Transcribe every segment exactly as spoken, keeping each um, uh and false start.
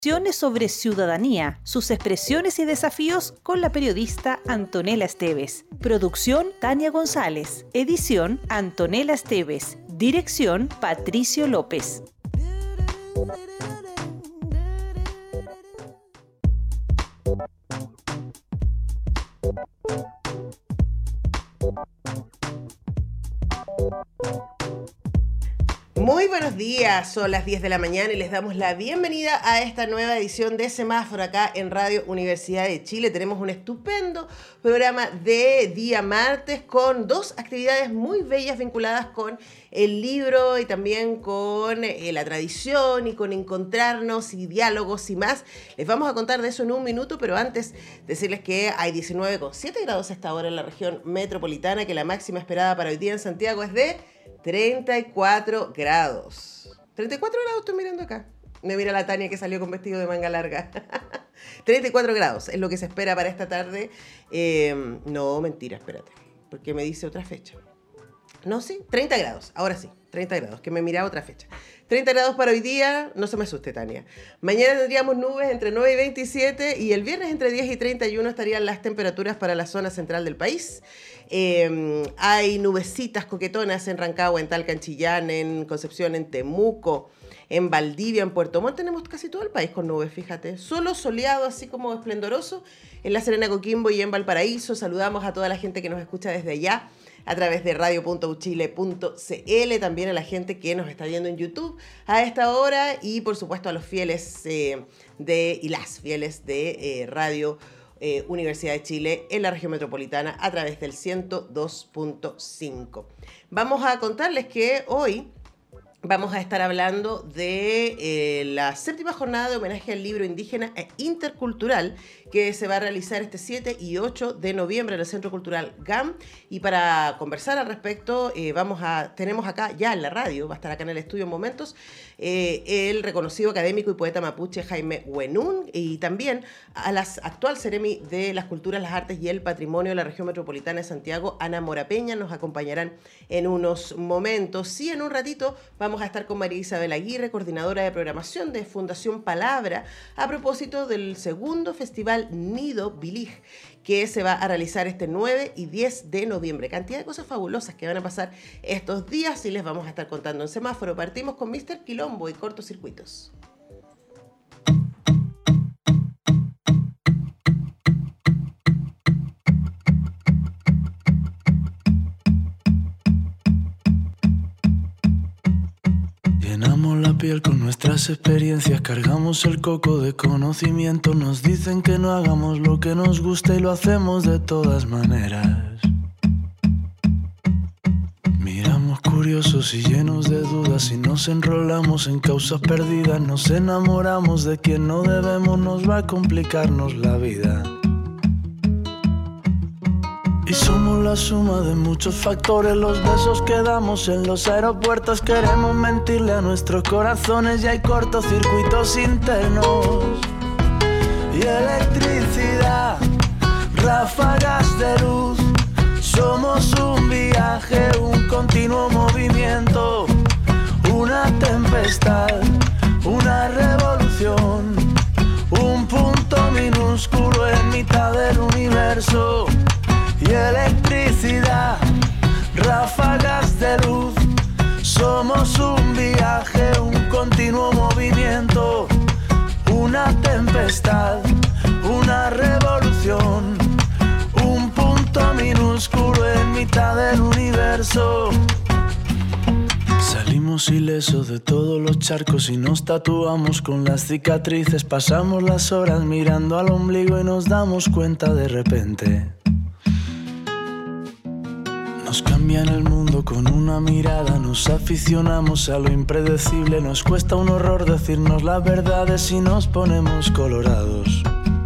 Sobre ciudadanía, sus expresiones y desafíos con la periodista Antonella Esteves. Producción Tania González. Edición Antonella Esteves. Dirección Patricio López. Muy buenos días, son las diez de la mañana y les damos la bienvenida a esta nueva edición de Semáforo acá en Radio Universidad de Chile. Tenemos un estupendo programa de día martes con dos actividades muy bellas vinculadas con el libro y también con eh, la tradición y con encontrarnos y diálogos y más. Les vamos a contar de eso en un minuto, pero antes decirles que hay diecinueve coma siete grados a esta hora en la región metropolitana, que la máxima esperada para hoy día en Santiago es de treinta y cuatro grados. treinta y cuatro grados estoy mirando acá. Me mira la Tania que salió con vestido de manga larga. treinta y cuatro grados es lo que se espera para esta tarde. Eh, no, mentira, espérate. Porque me dice otra fecha. No, sí, treinta grados. Ahora sí, treinta grados, que me mira otra fecha. treinta grados para hoy día, no se me asuste, Tania. Mañana tendríamos nubes entre nueve y veintisiete y el viernes entre diez y treinta y uno estarían las temperaturas para la zona central del país. Eh, hay nubecitas coquetonas en Rancagua, en Talca, en Chillán, en Concepción, en Temuco, en Valdivia, en Puerto Montt. Tenemos casi todo el país con nubes, fíjate. Solo soleado, así como esplendoroso, en La Serena, Coquimbo y en Valparaíso. Saludamos a toda la gente que nos escucha desde allá a través de radio punto u chile punto c l, también a la gente que nos está viendo en YouTube a esta hora y por supuesto a los fieles eh, de y las fieles de eh, Radio eh, Universidad de Chile en la región metropolitana a través del ciento dos punto cinco. Vamos a contarles que hoy vamos a estar hablando de eh, la séptima jornada de homenaje al libro indígena e intercultural que se va a realizar este siete y ocho de noviembre en el Centro Cultural G A M. Y para conversar al respecto, eh, vamos a, tenemos acá ya en la radio, va a estar acá en el estudio en momentos, eh, el reconocido académico y poeta mapuche Jaime Huenún y también a la actual Seremi de las Culturas, las Artes y el Patrimonio de la región metropolitana de Santiago, Ana Mora Peña, nos acompañarán en unos momentos. Y en un ratito vamos a estar con María Isabel Aguirre, coordinadora de programación de Fundación Palabra, a propósito del segundo festival Nido Bilig, que se va a realizar este nueve y diez de noviembre. Cantidad de cosas fabulosas que van a pasar estos días y les vamos a estar contando en Semáforo. Partimos con míster Quilombo y Cortocircuitos. La piel con nuestras experiencias, cargamos el coco de conocimiento. Nos dicen que no hagamos lo que nos gusta y lo hacemos de todas maneras. Miramos curiosos y llenos de dudas y nos enrolamos en causas perdidas. Nos enamoramos de quien no debemos, nos va a complicarnos la vida. Y somos la suma de muchos factores, los besos que damos en los aeropuertos. Queremos mentirle a nuestros corazones y hay cortocircuitos internos. Y electricidad, ráfagas de luz. Somos un viaje, un continuo movimiento. Una tempestad, una revolución. Un punto minúsculo en mitad del universo. Y electricidad, ráfagas de luz. Somos un viaje, un continuo movimiento. Una tempestad, una revolución. Un punto minúsculo en mitad del universo. Salimos ilesos de todos los charcos y nos tatuamos con las cicatrices. Pasamos las horas mirando al ombligo y nos damos cuenta de repente. Nos cambian el mundo con una mirada, nos aficionamos a lo impredecible. Nos cuesta un horror decirnos las verdades y nos ponemos colorados.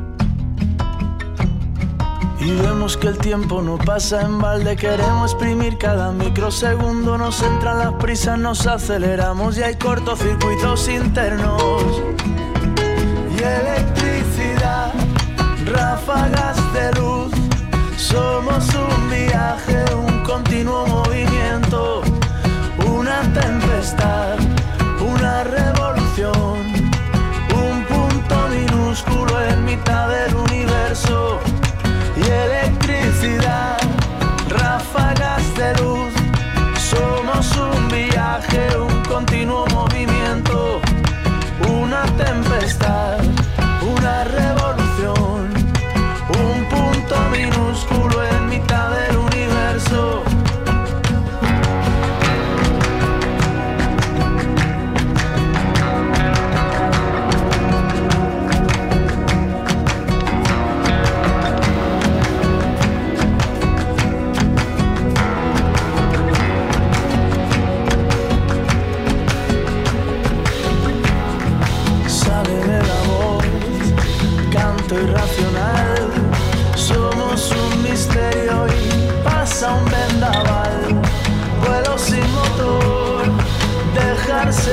Y vemos que el tiempo no pasa en balde, queremos exprimir cada microsegundo. Nos entran las prisas, nos aceleramos y hay cortocircuitos internos. Y electricidad, ráfagas de luz. Somos un viaje, un continuo movimiento. Una tempestad, una revolución. Un punto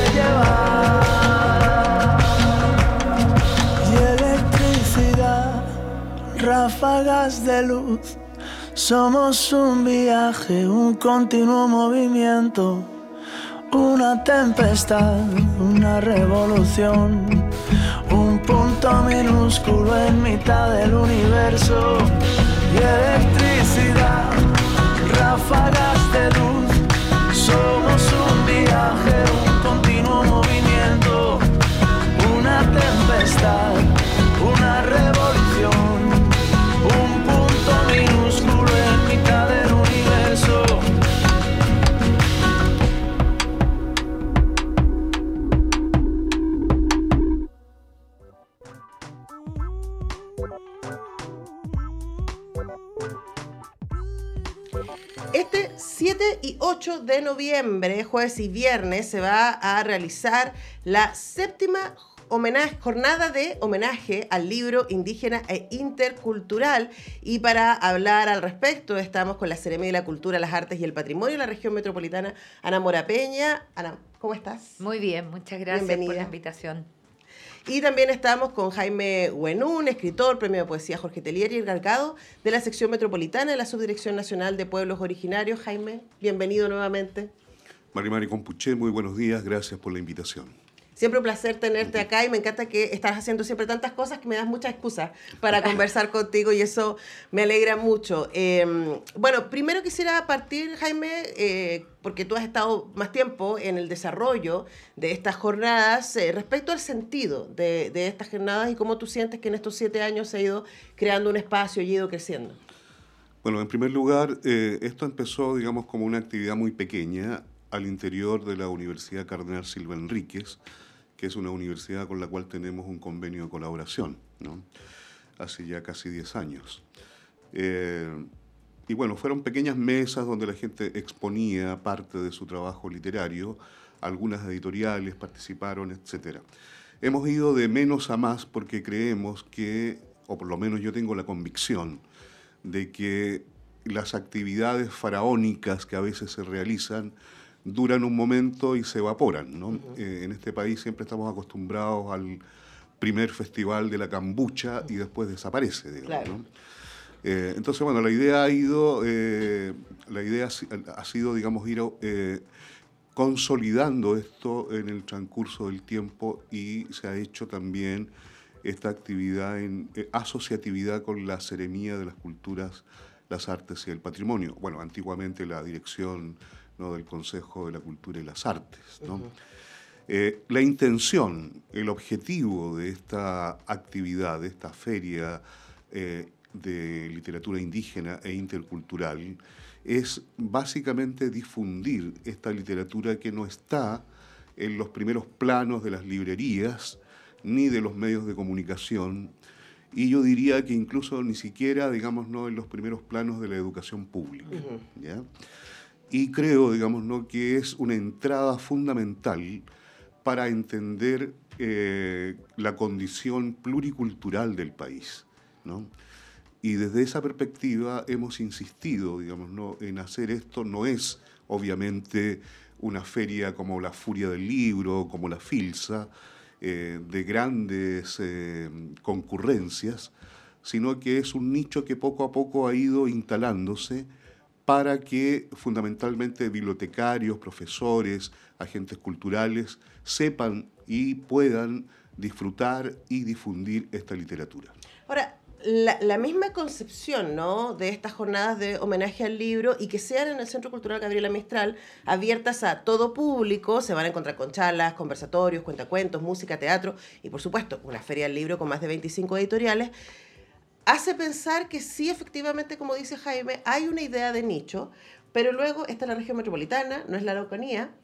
llevar. Y electricidad, ráfagas de luz. Somos un viaje, un continuo movimiento. Una tempestad, una revolución. Un punto minúsculo en mitad del universo. Y electricidad, ráfagas de luz. Somos un viaje, un continuo movimiento. Una tempestad, una revolución. Un punto minúsculo en mitad del universo. Este siete y ocho de noviembre, jueves y viernes, se va a realizar la séptima homenaje, jornada de homenaje al libro indígena e intercultural. Y para hablar al respecto estamos con la Seremi de la Cultura, las Artes y el Patrimonio de la región metropolitana, Ana Mora Peña. Ana, ¿cómo estás? Muy bien, muchas gracias Bienvenida por la invitación. Y también estamos con Jaime Huenún, escritor, premio de poesía Jorge Telier y encargado de la sección metropolitana de la Subdirección Nacional de Pueblos Originarios. Jaime, bienvenido nuevamente. Mari Mari Compuché, muy buenos días, gracias por la invitación. Siempre un placer tenerte acá y me encanta que estás haciendo siempre tantas cosas que me das muchas excusas para conversar contigo y eso me alegra mucho. Eh, bueno, primero quisiera partir, Jaime, eh, porque tú has estado más tiempo en el desarrollo de estas jornadas, eh, respecto al sentido de, de estas jornadas y cómo tú sientes que en estos siete años se ha ido creando un espacio y ha ido creciendo. Bueno, en primer lugar, eh, esto empezó, digamos, como una actividad muy pequeña al interior de la Universidad Cardenal Silva Enríquez, que es una universidad con la cual tenemos un convenio de colaboración, ¿no? Hace ya casi diez años. Eh, y bueno, fueron pequeñas mesas donde la gente exponía parte de su trabajo literario, algunas editoriales participaron, etcétera. Hemos ido de menos a más porque creemos que, o por lo menos yo tengo la convicción, de que las actividades faraónicas que a veces se realizan duran un momento y se evaporan, ¿no? Uh-huh. Eh, en este país siempre estamos acostumbrados al primer festival de la cambucha y después desaparece, digamos, claro. ¿no? Eh, entonces, bueno, la idea ha ido, eh, la idea ha sido, digamos, ir eh, consolidando esto en el transcurso del tiempo y se ha hecho también esta actividad en eh, asociatividad con la Seremía de las Culturas, las Artes y el Patrimonio. Bueno, antiguamente la dirección, ¿no?, del Consejo de la Cultura y las Artes, ¿no? Uh-huh. Eh, la intención, el objetivo de esta actividad, de esta feria eh, de literatura indígena e intercultural, es básicamente difundir esta literatura que no está en los primeros planos de las librerías ni de los medios de comunicación, y yo diría que incluso ni siquiera, digamos, no en los primeros planos de la educación pública, uh-huh. ¿ya? Y creo, digamos, ¿no?, que es una entrada fundamental para entender eh, la condición pluricultural del país, ¿no? Y desde esa perspectiva hemos insistido, digamos, ¿no?, en hacer esto. No es, obviamente, una feria como la Furia del Libro, como la Filsa, eh, de grandes eh, concurrencias, sino que es un nicho que poco a poco ha ido instalándose para que fundamentalmente bibliotecarios, profesores, agentes culturales sepan y puedan disfrutar y difundir esta literatura. Ahora, la, la misma concepción, ¿no?, de estas jornadas de homenaje al libro y que sean en el Centro Cultural Gabriela Mistral, abiertas a todo público, se van a encontrar con charlas, conversatorios, cuentacuentos, música, teatro y, por supuesto, una feria del libro con más de veinticinco editoriales, hace pensar que sí, efectivamente, como dice Jaime, hay una idea de nicho, pero luego está la región metropolitana, no es la Araucanía,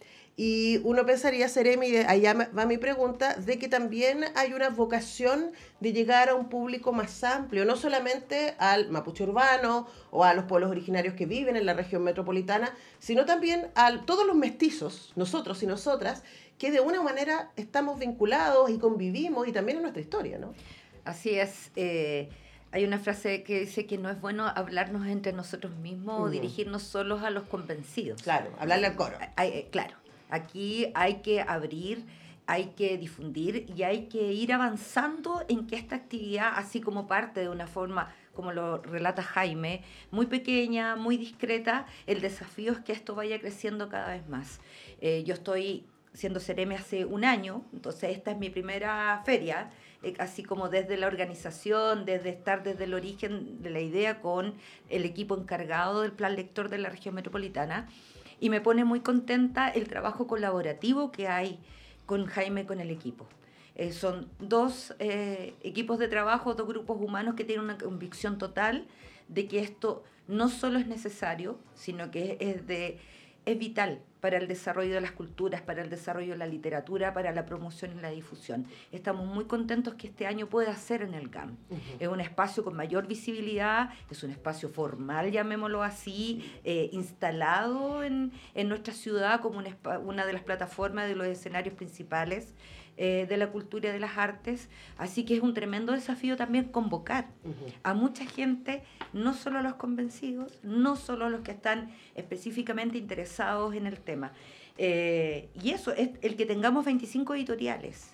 y uno pensaría, Seremi, allá va mi pregunta, de que también hay una vocación de llegar a un público más amplio, no solamente al mapuche urbano o a los pueblos originarios que viven en la región metropolitana, sino también a todos los mestizos, nosotros y nosotras, que de una manera estamos vinculados y convivimos y también en nuestra historia, ¿no? Así es. Eh... Hay una frase que dice que no es bueno hablarnos entre nosotros mismos uh-huh. o dirigirnos solos a los convencidos. Claro, hablarle al coro. Hay, claro. Aquí hay que abrir, hay que difundir y hay que ir avanzando en que esta actividad, así como parte de una forma, como lo relata Jaime, muy pequeña, muy discreta, el desafío es que esto vaya creciendo cada vez más. Eh, yo estoy siendo Cereme hace un año, entonces esta es mi primera feria, eh, así como desde la organización, desde estar desde el origen de la idea con el equipo encargado del plan lector de la región metropolitana, y me pone muy contenta el trabajo colaborativo que hay con Jaime, con el equipo. Eh, son dos eh, equipos de trabajo, dos grupos humanos que tienen una convicción total de que esto no solo es necesario, sino que es, de, es vital para el desarrollo de las culturas, para el desarrollo de la literatura, para la promoción y la difusión. Estamos muy contentos que este año pueda ser en el G A M. Uh-huh. Es un espacio con mayor visibilidad, es un espacio formal, llamémoslo así, eh, instalado en, en nuestra ciudad como un una de las plataformas de los escenarios principales eh, de la cultura y de las artes. Así que es un tremendo desafío también convocar uh-huh. a mucha gente, no solo a los convencidos, no solo a los que están específicamente interesados en el tema. Eh, y eso, es el que tengamos veinticinco editoriales,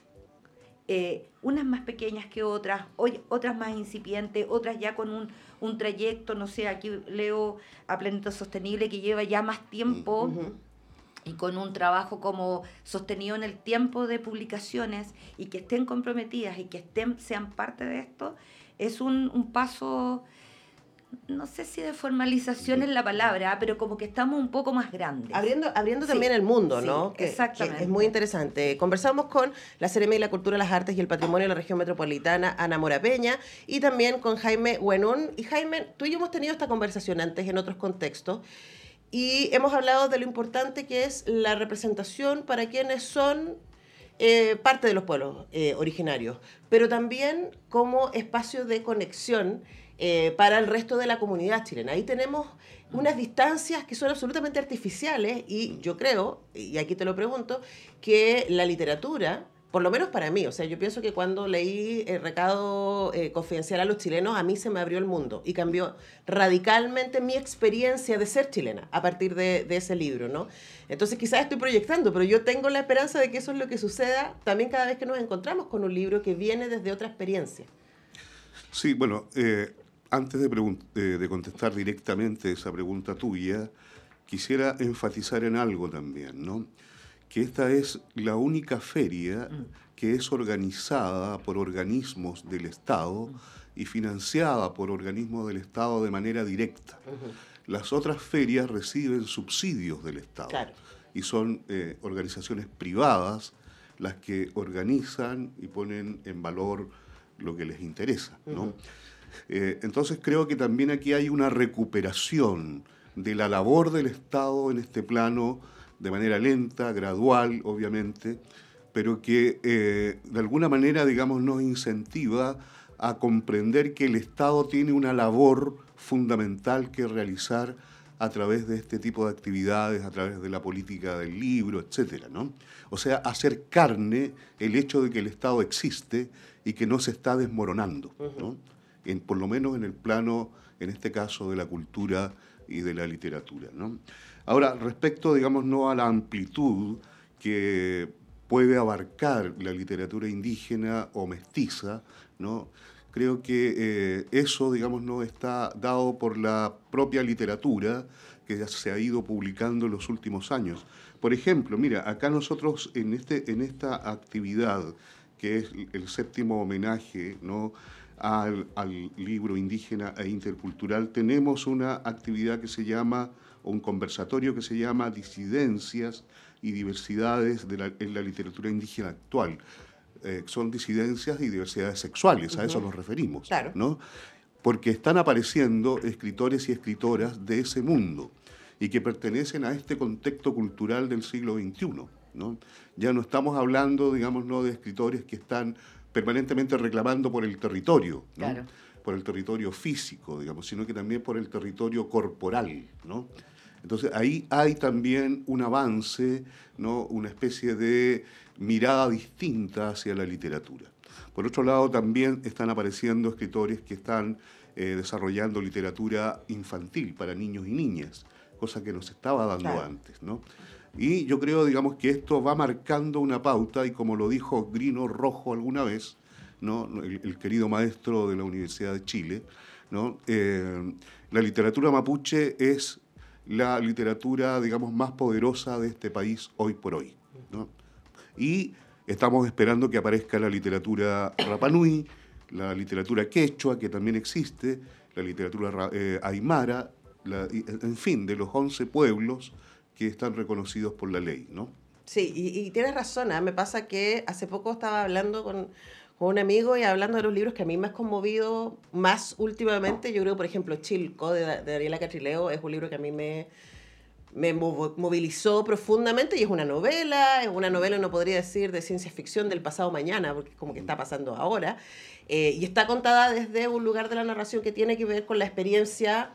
eh, unas más pequeñas que otras, hoy, otras más incipientes, otras ya con un, un trayecto, no sé, aquí leo a Planeta Sostenible que lleva ya más tiempo uh-huh. y con un trabajo como sostenido en el tiempo de publicaciones y que estén comprometidas y que estén, sean parte de esto, es un, un paso... No sé si de formalización es la palabra, pero como que estamos un poco más grandes. Abriendo, abriendo sí, también el mundo, ¿no? Sí, que, exactamente. Que es muy interesante. Conversamos con la Cereme de la Cultura, las Artes y el Patrimonio de la Región Metropolitana, Ana Mora Peña, y también con Jaime Huenún. Y Jaime, tú y yo hemos tenido esta conversación antes en otros contextos, y hemos hablado de lo importante que es la representación para quienes son eh, parte de los pueblos eh, originarios, pero también como espacio de conexión Eh, para el resto de la comunidad chilena. Ahí tenemos unas distancias que son absolutamente artificiales y yo creo, y aquí te lo pregunto, que la literatura, por lo menos para mí, o sea, yo pienso que cuando leí el recado eh, confidencial a los chilenos, a mí se me abrió el mundo y cambió radicalmente mi experiencia de ser chilena a partir de, de ese libro, ¿no? Entonces quizás estoy proyectando, pero yo tengo la esperanza de que eso es lo que suceda también cada vez que nos encontramos con un libro que viene desde otra experiencia. Sí, bueno, eh, antes de, de, de contestar directamente esa pregunta tuya, quisiera enfatizar en algo también, ¿no? Que esta es la única feria que es organizada por organismos del Estado y financiada por organismos del Estado de manera directa. Uh-huh. Las otras ferias reciben subsidios del Estado. Claro. Y son eh, organizaciones privadas las que organizan y ponen en valor lo que les interesa, ¿no? Uh-huh. Eh, entonces creo que también aquí hay una recuperación de la labor del Estado en este plano de manera lenta, gradual, obviamente, pero que eh, de alguna manera, digamos, nos incentiva a comprender que el Estado tiene una labor fundamental que realizar a través de este tipo de actividades, a través de la política del libro, etcétera, ¿no? O sea, hacer carne el hecho de que el Estado existe y que no se está desmoronando, ¿no? En, por lo menos en el plano, en este caso, de la cultura y de la literatura, ¿no? Ahora, respecto, digamos, no a la amplitud que puede abarcar la literatura indígena o mestiza, ¿no? Creo que eh, eso, digamos, no está dado por la propia literatura que ya se ha ido publicando en los últimos años. Por ejemplo, mira, acá nosotros en, este, en esta actividad, que es el séptimo homenaje, ¿no?, al, al libro indígena e intercultural, tenemos una actividad que se llama, o un conversatorio que se llama Disidencias y Diversidades de la, en la literatura indígena actual. Eh, son disidencias y diversidades sexuales, uh-huh. a eso nos referimos, claro. ¿no? Porque están apareciendo escritores y escritoras de ese mundo y que pertenecen a este contexto cultural del siglo veintiuno, ¿no? Ya no estamos hablando, digamos, no de escritores que están permanentemente reclamando por el territorio, ¿no? Claro. Por el territorio físico, digamos, sino que también por el territorio corporal, ¿no? Entonces ahí hay también un avance, ¿no?, una especie de mirada distinta hacia la literatura. Por otro lado, también están apareciendo escritores que están eh, desarrollando literatura infantil para niños y niñas, cosa que no se estaba dando claro. antes, ¿no? Y yo creo, digamos, que esto va marcando una pauta, y como lo dijo Grino Rojo alguna vez, ¿no? el, el querido maestro de la Universidad de Chile, ¿no? Eh, la literatura mapuche es la literatura, digamos, más poderosa de este país hoy por hoy, ¿no? Y estamos esperando que aparezca la literatura Rapanui, la literatura quechua, que también existe, la literatura eh, aymara, la, en fin, de los once pueblos que están reconocidos por la ley, ¿no? Sí, y, y tienes razón, ¿eh? Me pasa que hace poco estaba hablando con, con un amigo y hablando de los libros que a mí me han conmovido más últimamente. Yo creo, por ejemplo, Chilco, de, de Daniela Catrileo, es un libro que a mí me, me movilizó profundamente, y es una novela, es una novela, no podría decir, de ciencia ficción del pasado mañana, porque es como que está pasando ahora, eh, y está contada desde un lugar de la narración que tiene que ver con la experiencia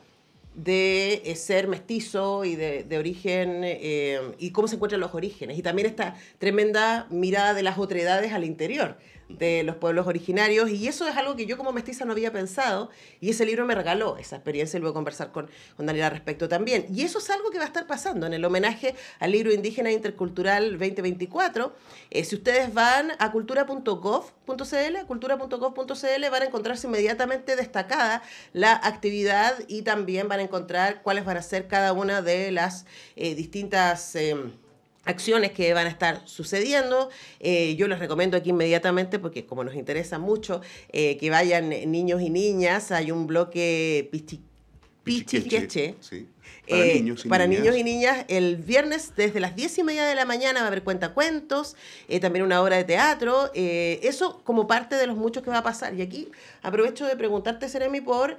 de eh, ser mestizo y de, de origen, eh, y cómo se encuentran los orígenes, y también esta tremenda mirada de las otredades al interior de los pueblos originarios, y eso es algo que yo como mestiza no había pensado, y ese libro me regaló esa experiencia, y luego conversar con, con Daniela al respecto también. Y eso es algo que va a estar pasando en el homenaje al libro indígena intercultural veinte veinticuatro. Eh, si ustedes van a cultura punto gov punto cl, cultura punto gov punto cl, van a encontrarse inmediatamente destacada la actividad, y también van a encontrar cuáles van a ser cada una de las eh, distintas Eh, acciones que van a estar sucediendo. Eh, yo les recomiendo aquí inmediatamente, porque como nos interesa mucho, eh, que vayan niños y niñas. Hay un bloque pichi, pichiqueche, sí, para, eh, niños, y para niñas. niños y niñas, el viernes desde las diez y media de la mañana va a haber cuentacuentos, eh, también una obra de teatro, eh, eso como parte de los muchos que va a pasar. Y aquí aprovecho de preguntarte, Seremi, por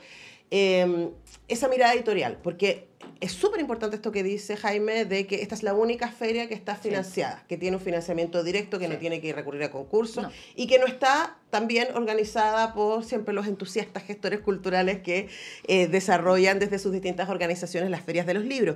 eh, esa mirada editorial, porque es súper importante esto que dice Jaime, de que esta es la única feria que está financiada, sí, que tiene un financiamiento directo, que sí, no tiene que recurrir a concursos, no, y que no está también organizada por siempre los entusiastas gestores culturales que eh, desarrollan desde sus distintas organizaciones las ferias de los libros.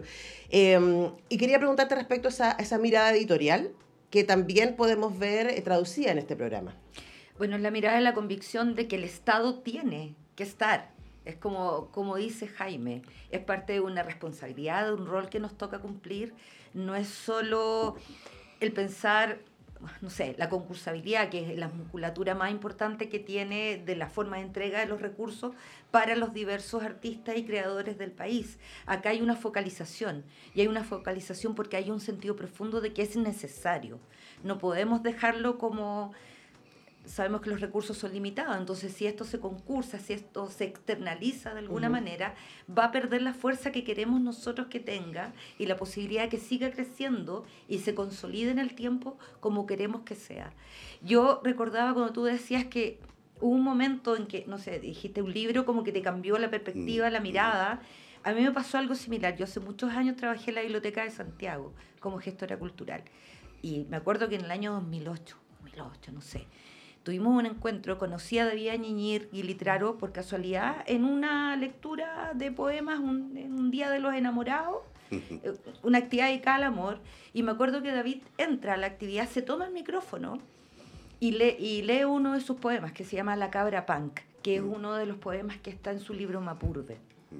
Eh, y quería preguntarte respecto a esa, a esa mirada editorial que también podemos ver eh, traducida en este programa. Bueno, la mirada de la convicción de que el Estado tiene que estar. Es como, como dice Jaime, es parte de una responsabilidad, de un rol que nos toca cumplir. No es solo el pensar, no sé, la concursabilidad, que es la musculatura más importante que tiene de la forma de entrega de los recursos para los diversos artistas y creadores del país. Acá hay una focalización, y hay una focalización porque hay un sentido profundo de que es necesario. No podemos dejarlo como... Sabemos que los recursos son limitados, entonces si esto se concursa, si esto se externaliza de alguna uh-huh. manera, va a perder la fuerza que queremos nosotros que tenga, y la posibilidad de que siga creciendo y se consolide en el tiempo como queremos que sea. Yo recordaba cuando tú decías que hubo un momento en que, no sé, dijiste un libro como que te cambió la perspectiva, la mirada. A mí me pasó algo similar. Yo hace muchos años trabajé en la Biblioteca de Santiago como gestora cultural, y me acuerdo que en el año dos mil ocho, dos mil ocho, no sé, tuvimos un encuentro, conocí a David Ñiñir y Litraro por casualidad en una lectura de poemas, un, un día de los enamorados, una actividad dedicada al amor, y me acuerdo que David entra a la actividad, se toma el micrófono y lee, y lee uno de sus poemas que se llama La cabra punk, que es uno de los poemas que está en su libro Mapurbe.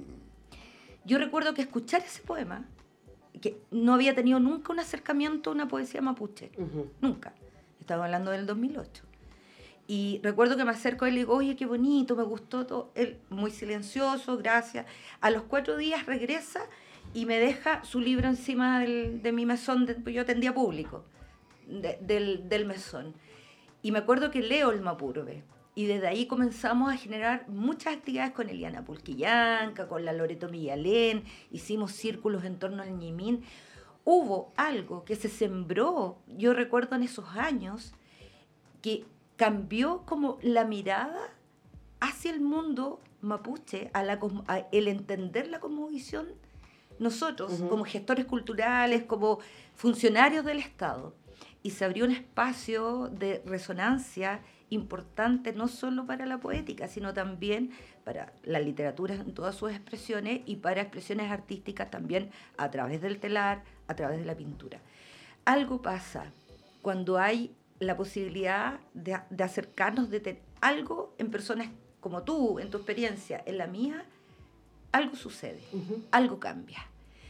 Yo recuerdo que escuchar ese poema, que no había tenido nunca un acercamiento a una poesía mapuche, uh-huh. nunca, estaba hablando del dos mil ocho. Y recuerdo que me acerco y le digo, oye, qué bonito, me gustó todo. Él, muy silencioso, gracias. A los cuatro días regresa y me deja su libro encima del, de mi mesón, de, yo atendía público, de, del, del mesón. Y me acuerdo que leo el Mapurbe. Y desde ahí comenzamos a generar muchas actividades con Eliana Pulquillanca, con la Loreto Millalén, hicimos círculos en torno al Ñimín. Hubo algo que se sembró, yo recuerdo en esos años, que cambió como la mirada hacia el mundo mapuche, a la, a el entender la cosmovisión, nosotros, uh-huh. como gestores culturales, como funcionarios del Estado. Y se abrió un espacio de resonancia importante, no solo para la poética, sino también para la literatura en todas sus expresiones, y para expresiones artísticas también a través del telar, a través de la pintura. Algo pasa cuando hay la posibilidad de, de acercarnos, de tener algo en personas como tú, en tu experiencia, en la mía, algo sucede, uh-huh. algo cambia.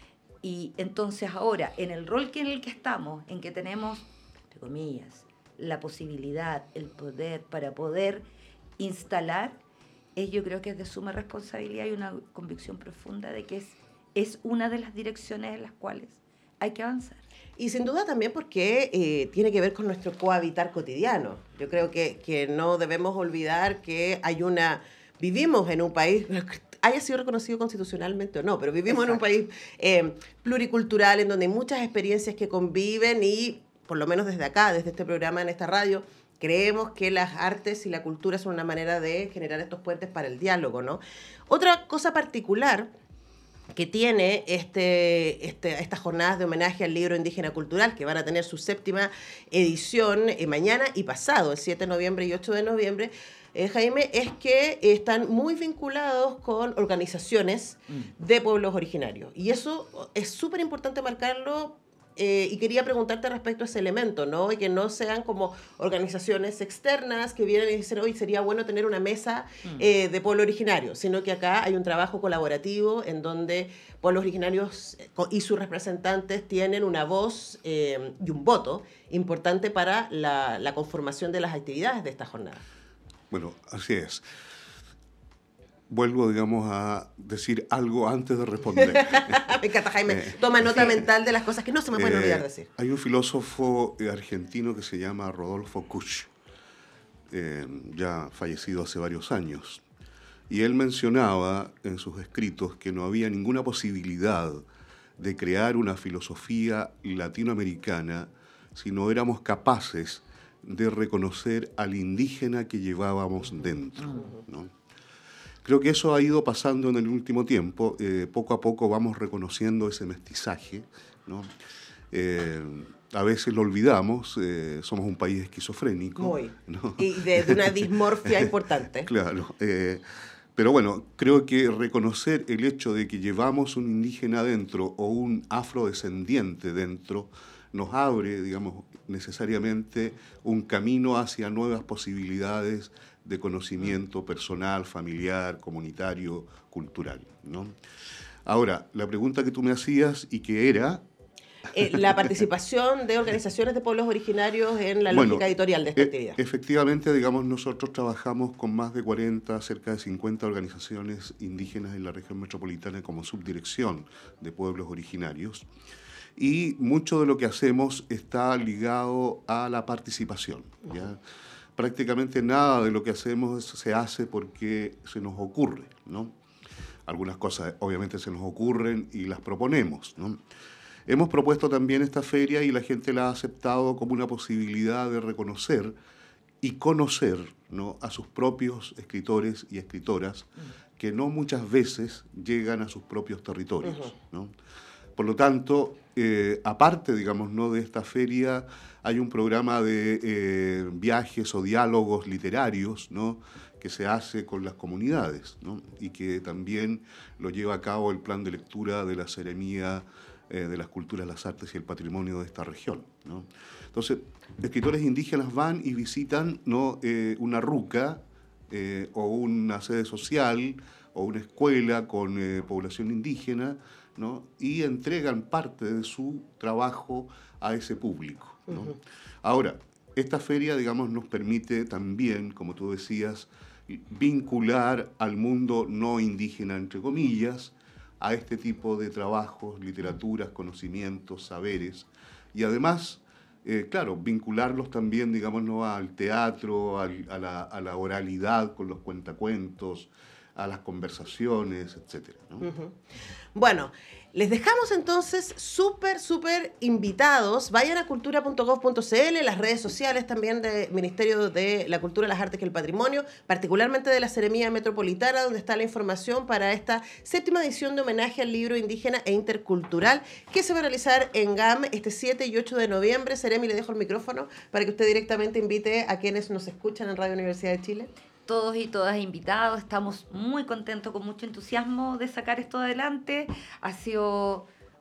Y entonces ahora, en el rol que en el que estamos, en que tenemos, entre comillas, la posibilidad, el poder para poder instalar, es, yo creo que es de suma responsabilidad y una convicción profunda de que es, es una de las direcciones en las cuales hay que avanzar. Y sin duda también porque eh, tiene que ver con nuestro cohabitar cotidiano. Yo creo que, que no debemos olvidar que hay una... Vivimos en un país, haya sido reconocido constitucionalmente o no, pero vivimos Exacto. en un país eh, pluricultural en donde hay muchas experiencias que conviven y, por lo menos desde acá, desde este programa, en esta radio, creemos que las artes y la cultura son una manera de generar estos puentes para el diálogo, ¿no? Otra cosa particular que tiene este, este, estas jornadas de homenaje al libro indígena cultural, que van a tener su séptima edición eh, mañana y pasado, el siete de noviembre y ocho de noviembre, eh, Jaime, es que están muy vinculados con organizaciones mm. de pueblos originarios. Y eso es súper importante marcarlo. Eh, y quería preguntarte respecto a ese elemento, ¿no? Y que no sean como organizaciones externas que vienen y dicen, hoy sería bueno tener una mesa eh, de pueblo originario, sino que acá hay un trabajo colaborativo en donde pueblos originarios y sus representantes tienen una voz eh, y un voto importante para la, la conformación de las actividades de esta jornada. Bueno, así es. Vuelvo, digamos, a decir algo antes de responder. Me encanta, Jaime. Eh, Toma nota sí. mental de las cosas que no se me pueden eh, olvidar decir. Hay un filósofo argentino que se llama Rodolfo Kusch, eh, ya fallecido hace varios años. Y él mencionaba en sus escritos que no había ninguna posibilidad de crear una filosofía latinoamericana si no éramos capaces de reconocer al indígena que llevábamos dentro, ¿no? Creo que eso ha ido pasando en el último tiempo. Eh, poco a poco vamos reconociendo ese mestizaje, ¿no? Eh, a veces lo olvidamos, eh, somos un país esquizofrénico. Muy. ¿No? Y de, de una dismorfia importante. Claro. Eh, pero bueno, creo que reconocer el hecho de que llevamos un indígena dentro o un afrodescendiente dentro nos abre, digamos, necesariamente un camino hacia nuevas posibilidades de conocimiento personal, familiar, comunitario, cultural, ¿no? Ahora, la pregunta que tú me hacías y que era... Eh, la participación de organizaciones de pueblos originarios en la bueno, lógica editorial de esta e- actividad. Efectivamente, digamos, nosotros trabajamos con más de cuarenta, cerca de cincuenta organizaciones indígenas en la región metropolitana como subdirección de pueblos originarios. Y mucho de lo que hacemos está ligado a la participación, ¿ya? Uh-huh. Prácticamente nada de lo que hacemos se hace porque se nos ocurre, ¿no? Algunas cosas obviamente se nos ocurren y las proponemos, ¿no? Hemos propuesto también esta feria y la gente la ha aceptado como una posibilidad de reconocer y conocer, ¿no?, a sus propios escritores y escritoras que no muchas veces llegan a sus propios territorios, ¿no? Por lo tanto, eh, aparte, digamos, ¿no?, de esta feria, hay un programa de eh, viajes o diálogos literarios, ¿no?, que se hace con las comunidades, ¿no?, y que también lo lleva a cabo el plan de lectura de la Seremía eh, de las Culturas, las Artes y el Patrimonio de esta región, ¿no? Entonces, escritores indígenas van y visitan, ¿no?, eh, una ruca eh, o una sede social o una escuela con eh, población indígena, ¿no?, y entregan parte de su trabajo a ese público, ¿no? Uh-huh. Ahora, esta feria, digamos, nos permite también, como tú decías, vincular al mundo no indígena, entre comillas, a este tipo de trabajos, literaturas, conocimientos, saberes, y además, eh, claro, vincularlos también, digamos, ¿no?, al teatro, al, a, la, a la oralidad con los cuentacuentos, a las conversaciones, etcétera, ¿no? Uh-huh. Bueno, les dejamos entonces súper, súper invitados. Vayan a cultura punto gov punto c l, las redes sociales también del Ministerio de la Cultura, las Artes y el Patrimonio, particularmente de la Seremía Metropolitana, donde está la información para esta séptima edición de homenaje al libro indígena e intercultural que se va a realizar en G A M este siete y ocho de noviembre. Seremi, le dejo el micrófono para que usted directamente invite a quienes nos escuchan en Radio Universidad de Chile. Todos y todas invitados, estamos muy contentos, con mucho entusiasmo de sacar esto adelante. Ha sido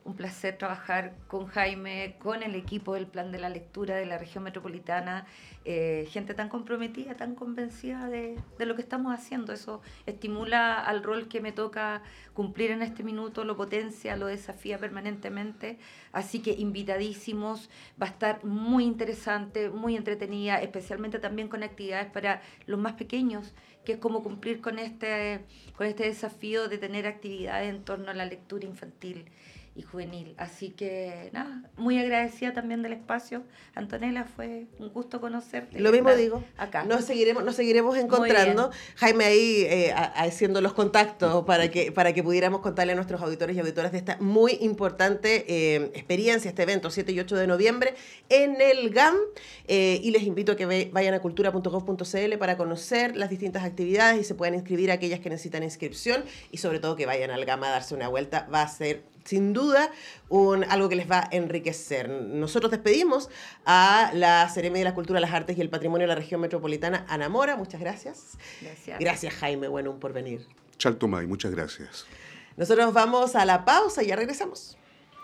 un placer trabajar con Jaime, con el equipo del Plan de la Lectura de la región metropolitana, eh, gente tan comprometida, tan convencida de, de lo que estamos haciendo. Eso estimula al rol que me toca cumplir en este minuto, lo potencia, lo desafía permanentemente. Así que invitadísimos, va a estar muy interesante, muy entretenida, especialmente también con actividades para los más pequeños, que es como cumplir con este, con este desafío de tener actividades en torno a la lectura infantil y juvenil. Así que nada, muy agradecida también del espacio. Antonella, fue un gusto conocerte. Lo mismo digo, acá. Nos seguiremos, nos seguiremos encontrando. Jaime ahí eh, haciendo los contactos para que, para que pudiéramos contarle a nuestros auditores y auditoras de esta muy importante eh, experiencia, este evento, siete y ocho de noviembre, en el G A M. Eh, y les invito a que ve, vayan a cultura punto gov punto c l para conocer las distintas actividades y se puedan inscribir a aquellas que necesitan inscripción, y sobre todo que vayan al G A M a darse una vuelta. Va a ser sin duda un, algo que les va a enriquecer. Nosotros despedimos a la Seremi de la Cultura, las Artes y el Patrimonio de la región metropolitana, Ana Mora. Muchas gracias. Gracias. Gracias, Jaime Buenum, por venir. Chaltomay, muchas gracias. Nosotros vamos a la pausa y ya regresamos.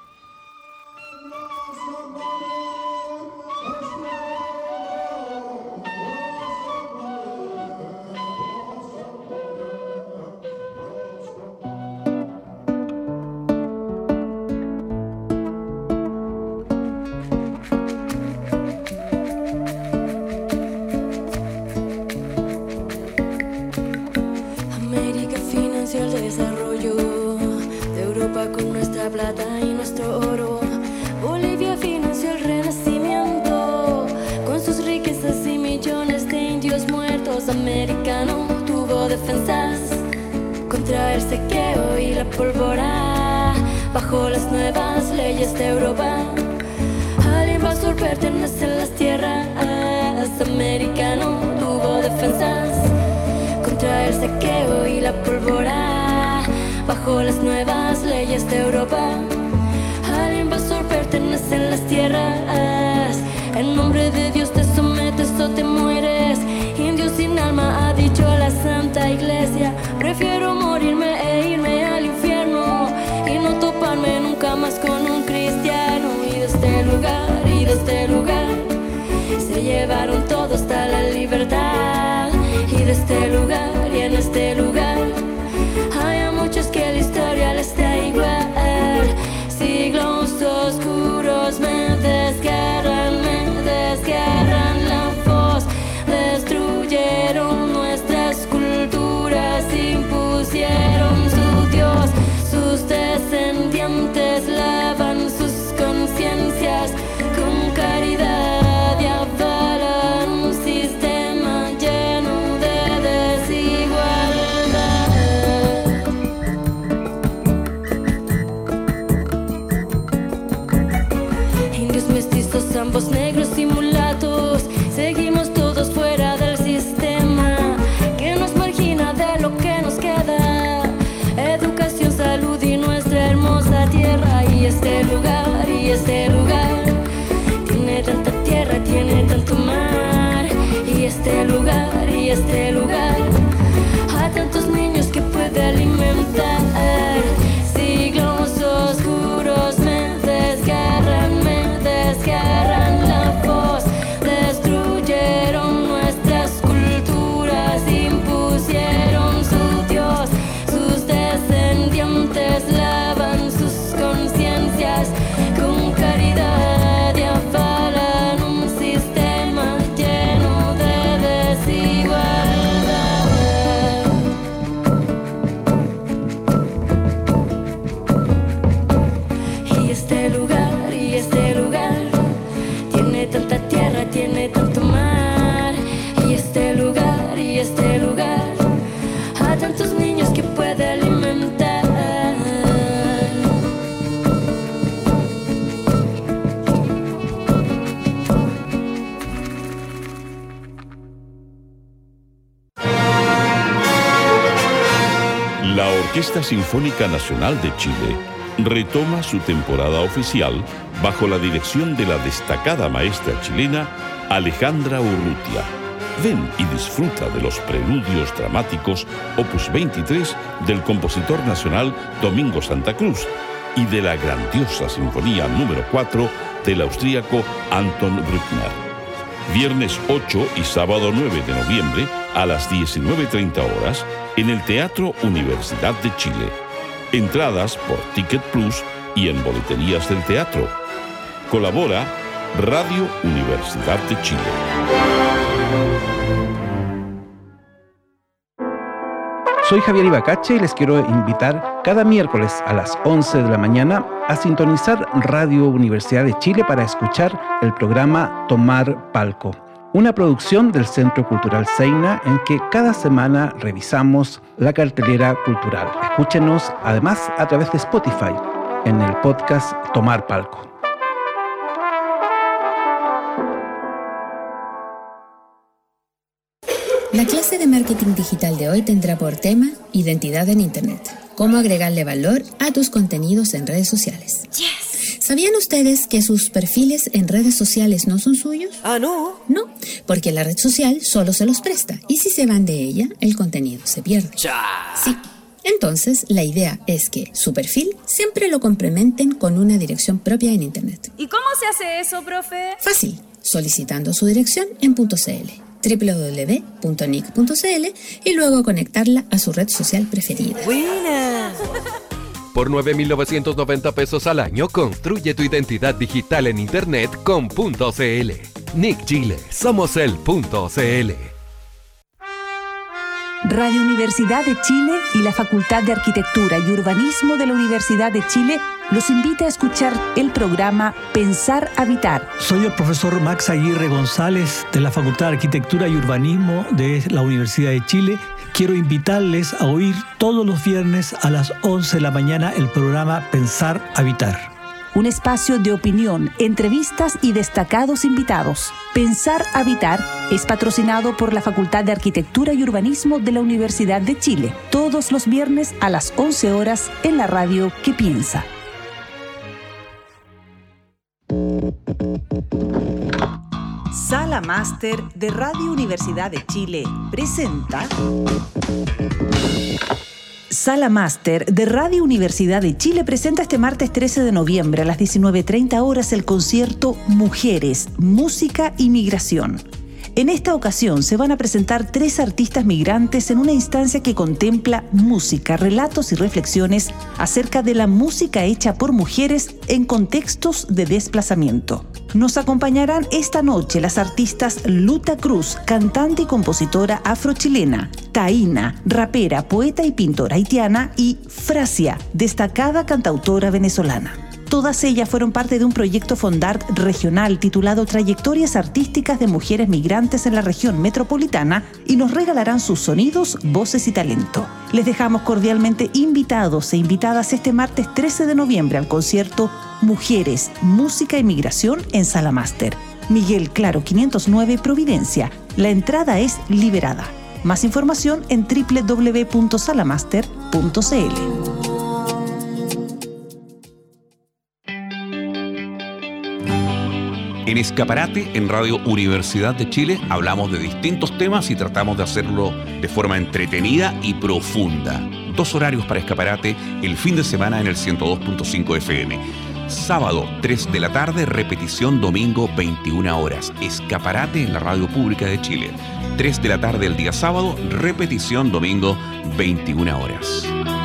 Plata y nuestro oro. Bolivia financió el renacimiento con sus riquezas y millones de indios muertos. Americano tuvo defensas contra el saqueo y la pólvora. Bajo las nuevas leyes de Europa, al invasor pertenecen las tierras. Americano tuvo defensas contra el saqueo y la pólvora. Bajo las nuevas leyes de Europa, al invasor pertenecen las tierras. En nombre de Dios te sometes o te mueres. Indio sin alma ha dicho la Santa Iglesia. Prefiero morirme e irme al infierno y no toparme nunca más con un cristiano. Y de este lugar, y de este lugar, se llevaron todo hasta la libertad. Y de este lugar, y en este lugar, hay muchos que la historia les da igual. Siglos oscuros me desgarran, me desgarran la voz. Destruyeron nuestras culturas, impusieron su Dios. Sus descendientes lavan sus conciencias con caridad y avalan un sistema lleno de desigualdad. Ambos negros y mulatos, seguimos todos fuera del sistema que nos margina de lo que nos queda. Educación, salud y nuestra hermosa tierra. Y este lugar, y este lugar, tiene tanta tierra, tiene tanto mar. Y este lugar, y este lugar, a tantos niños que puede alimentar. Siglos oscuros me desgarran, me desgarran la voz. Destruyeron nuestras culturas, impusieron su Dios. Sus descendientes lavan sus conciencias con caridad y avalan un sistema lleno de desigualdad. Y este lugar, y este lugar, tiene tanta tierra, tiene tanto mar. Y este lugar, y este lugar, a tantos niños que puede alimentar. La Orquesta Sinfónica Nacional de Chile retoma su temporada oficial bajo la dirección de la destacada maestra chilena Alejandra Urrutia. Ven y disfruta de los preludios dramáticos opus veintitrés del compositor nacional Domingo Santa Cruz, y de la grandiosa Sinfonía número cuatro del austríaco Anton Bruckner. Viernes ocho y sábado nueve de noviembre a las diecinueve treinta horas en el Teatro Universidad de Chile. Entradas por Ticket Plus y en boleterías del teatro. Colabora Radio Universidad de Chile. Soy Javier Ibacache y les quiero invitar cada miércoles a las once de la mañana a sintonizar Radio Universidad de Chile para escuchar el programa Tomar Palco, una producción del Centro Cultural Seina en que cada semana revisamos la cartelera cultural. Escúchenos además a través de Spotify en el podcast Tomar Palco. La clase de marketing digital de hoy tendrá por tema identidad en Internet. Cómo agregarle valor a tus contenidos en redes sociales. Yes. ¿Sabían ustedes que sus perfiles en redes sociales no son suyos? Ah, ¿no? No, porque la red social solo se los presta y si se van de ella, el contenido se pierde. Cha. Sí. Entonces, la idea es que su perfil siempre lo complementen con una dirección propia en Internet. ¿Y cómo se hace eso, profe? Fácil, solicitando su dirección en .cl. doble u doble u doble u punto n i c punto c l y luego conectarla a su red social preferida. ¡Buena! Por nueve mil novecientos noventa pesos al año, construye tu identidad digital en Internet con .cl. N I C Chile, somos el .cl. Radio Universidad de Chile y la Facultad de Arquitectura y Urbanismo de la Universidad de Chile los invita a escuchar el programa Pensar Habitar. Soy el profesor Max Aguirre González de la Facultad de Arquitectura y Urbanismo de la Universidad de Chile. Quiero invitarles a oír todos los viernes a las once de la mañana el programa Pensar Habitar. Un espacio de opinión, entrevistas y destacados invitados. Pensar Habitar es patrocinado por la Facultad de Arquitectura y Urbanismo de la Universidad de Chile. Todos los viernes a las once horas en la radio que piensa. Sala Máster de Radio Universidad de Chile presenta... Sala Máster de Radio Universidad de Chile presenta este martes trece de noviembre a las diecinueve treinta horas el concierto Mujeres, Música y Migración. En esta ocasión se van a presentar tres artistas migrantes en una instancia que contempla música, relatos y reflexiones acerca de la música hecha por mujeres en contextos de desplazamiento. Nos acompañarán esta noche las artistas Luta Cruz, cantante y compositora afrochilena, Taína, rapera, poeta y pintora haitiana, y Frasia, destacada cantautora venezolana. Todas ellas fueron parte de un proyecto Fondart regional titulado Trayectorias Artísticas de Mujeres Migrantes en la Región Metropolitana y nos regalarán sus sonidos, voces y talento. Les dejamos cordialmente invitados e invitadas este martes trece de noviembre al concierto Mujeres, Música y Migración en Sala Máster. Miguel Claro quinientos nueve, Providencia. La entrada es liberada. Más información en doble u doble u doble u punto salamaster punto c l. En Escaparate, en Radio Universidad de Chile, hablamos de distintos temas y tratamos de hacerlo de forma entretenida y profunda. Dos horarios para Escaparate, el fin de semana en el ciento dos punto cinco F M. Sábado, tres de la tarde, repetición domingo, veintiuna horas. Escaparate en la Radio Pública de Chile. tres de la tarde el día sábado, repetición domingo, veintiuna horas.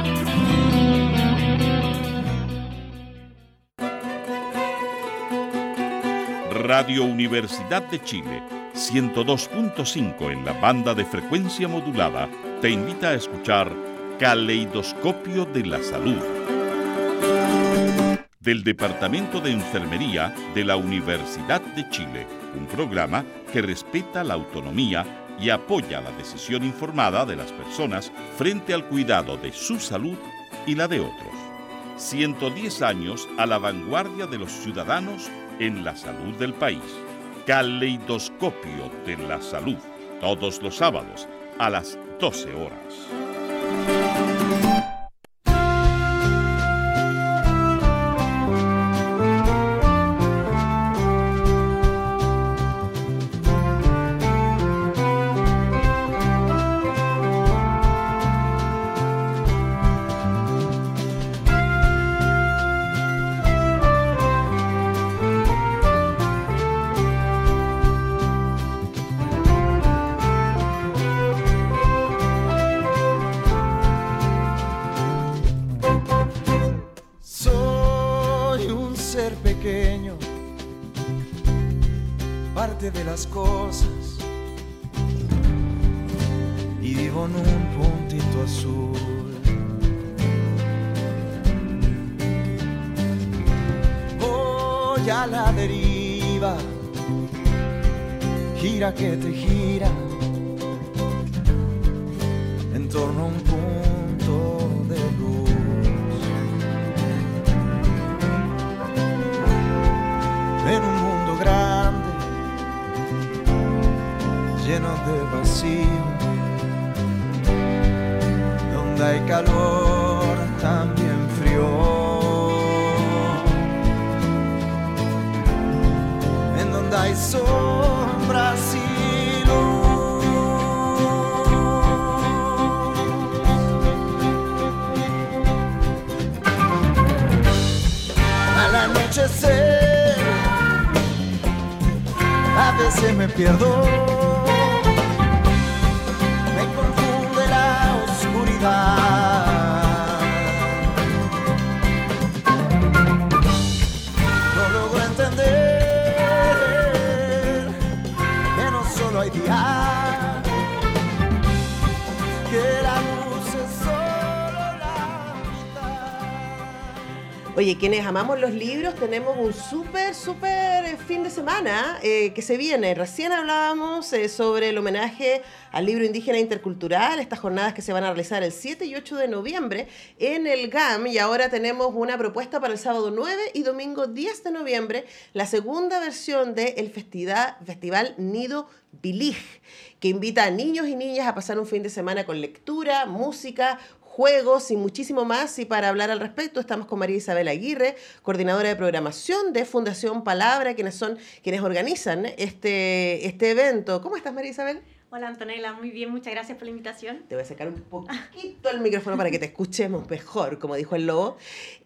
Radio Universidad de Chile, ciento dos punto cinco en la banda de frecuencia modulada, te invita a escuchar Caleidoscopio de la Salud. Del Departamento de Enfermería de la Universidad de Chile, un programa que respeta la autonomía y apoya la decisión informada de las personas frente al cuidado de su salud y la de otros. ciento diez años a la vanguardia de los ciudadanos en la salud del país. Caleidoscopio de la Salud, todos los sábados a las doce horas. las cosas y vivo en un puntito azul. Voy a la deriva, gira que te gira en torno a un punto de luz. En un mundo grande, lleno de vacío, donde hay calor, también frío, en donde hay sombras y luz. Al anochecer, a veces me pierdo, me confunde la oscuridad. No logro entender que no solo hay día, que la luz es solo la mitad. Oye, quienes amamos los libros, tenemos un súper, súper fin de semana eh, que se viene. Recién hablábamos eh, sobre el homenaje al libro indígena intercultural, estas jornadas que se van a realizar el siete y ocho de noviembre en el G A M, y ahora tenemos una propuesta para el sábado nueve y domingo diez de noviembre, la segunda versión del festival, festival Nido Bilig, que invita a niños y niñas a pasar un fin de semana con lectura, música, juegos y muchísimo más. Y para hablar al respecto estamos con María Isabel Aguirre, coordinadora de programación de Fundación Palabra, quienes son quienes organizan este, este evento. ¿Cómo estás, María Isabel? Hola, Antonella, muy bien, muchas gracias por la invitación. Te voy a sacar un poquito el micrófono para que te escuchemos mejor, como dijo el lobo.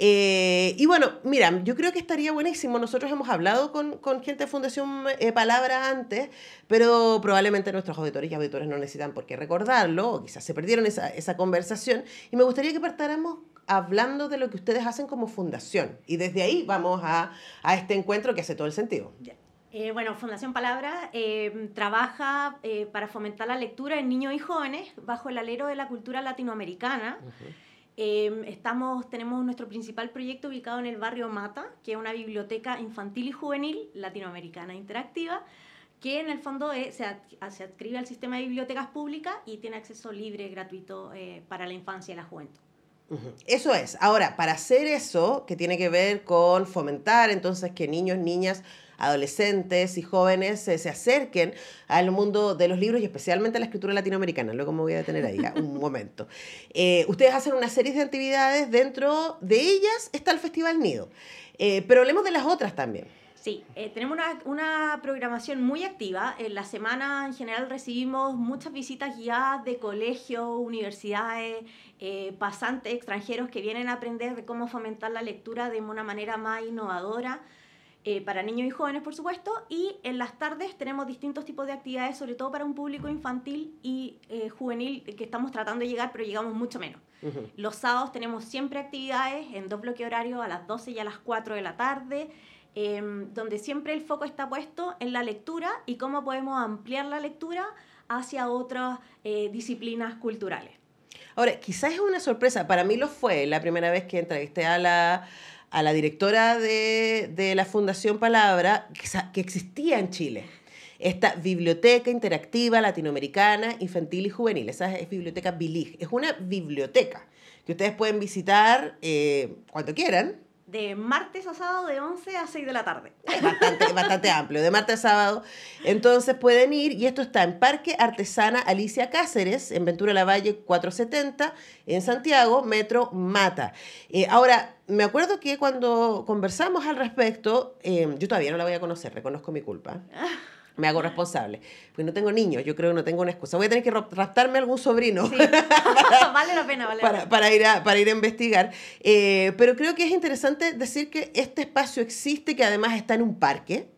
Eh, y bueno, mira, yo creo que estaría buenísimo. Nosotros hemos hablado con, con gente de Fundación eh, Palabra antes, pero probablemente nuestros auditores y auditores no necesitan por qué recordarlo, o quizás se perdieron esa, esa conversación. Y me gustaría que partáramos hablando de lo que ustedes hacen como fundación. Y desde ahí vamos a, a este encuentro que hace todo el sentido. Ya. Eh, bueno, Fundación Palabra eh, trabaja eh, para fomentar la lectura en niños y jóvenes bajo el alero de la cultura latinoamericana. Uh-huh. eh, estamos, tenemos nuestro principal proyecto ubicado en el barrio Mata, que es una biblioteca infantil y juvenil latinoamericana interactiva, que en el fondo es, se, ad, se adscribe al sistema de bibliotecas públicas y tiene acceso libre, gratuito eh, para la infancia y la juventud. Uh-huh. Eso es. Ahora, para hacer eso, que tiene que ver con fomentar entonces que niños, niñas, adolescentes y jóvenes eh, se acerquen al mundo de los libros y especialmente a la escritura latinoamericana. Luego me voy a detener ahí, ¿eh? un momento. Eh, ustedes hacen una serie de actividades, dentro de ellas está el Festival Nido. Eh, pero hablemos de las otras también. Sí, eh, tenemos una, una programación muy activa. En la semana en general recibimos muchas visitas guiadas de colegios, universidades, eh, pasantes extranjeros que vienen a aprender de cómo fomentar la lectura de una manera más innovadora. Eh, para niños y jóvenes, por supuesto, y en las tardes tenemos distintos tipos de actividades, sobre todo para un público infantil y eh, juvenil, que estamos tratando de llegar, pero llegamos mucho menos. Uh-huh. Los sábados tenemos siempre actividades en dos bloques horarios, a las doce y a las cuatro de la tarde, eh, donde siempre el foco está puesto en la lectura y cómo podemos ampliar la lectura hacia otras eh, disciplinas culturales. Ahora, quizás es una sorpresa, para mí lo fue la primera vez que entrevisté a la... a la directora de, de la Fundación Palabra, que, que existía en Chile. Esta biblioteca interactiva latinoamericana, infantil y juvenil. Esa es biblioteca Bilig. Es una biblioteca que ustedes pueden visitar eh, cuando quieran. De martes a sábado, de once a seis de la tarde. Es bastante, bastante amplio, de martes a sábado. Entonces pueden ir, y esto está en Parque Artesana Alicia Cáceres, en Ventura Lavalle cuatrocientos setenta, en Santiago, Metro Mata. Eh, ahora, me acuerdo que cuando conversamos al respecto, eh, yo todavía no la voy a conocer, reconozco mi culpa. Me hago responsable, porque no tengo niños, yo creo que no tengo una excusa. Voy a tener que raptarme a algún sobrino. Sí. para, vale la pena, vale para, la pena. Para, ir a, para ir a investigar. Eh, pero creo que es interesante decir que este espacio existe, que además está en un parque.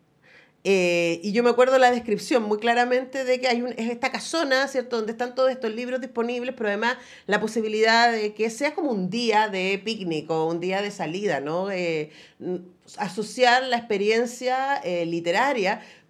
Eh, y yo me acuerdo la descripción muy claramente de que hay un, es esta casona, ¿cierto?, donde están todos estos libros disponibles, pero además la posibilidad de que sea como un día de picnic o un día de salida, ¿no? Eh, asociar la experiencia eh, literaria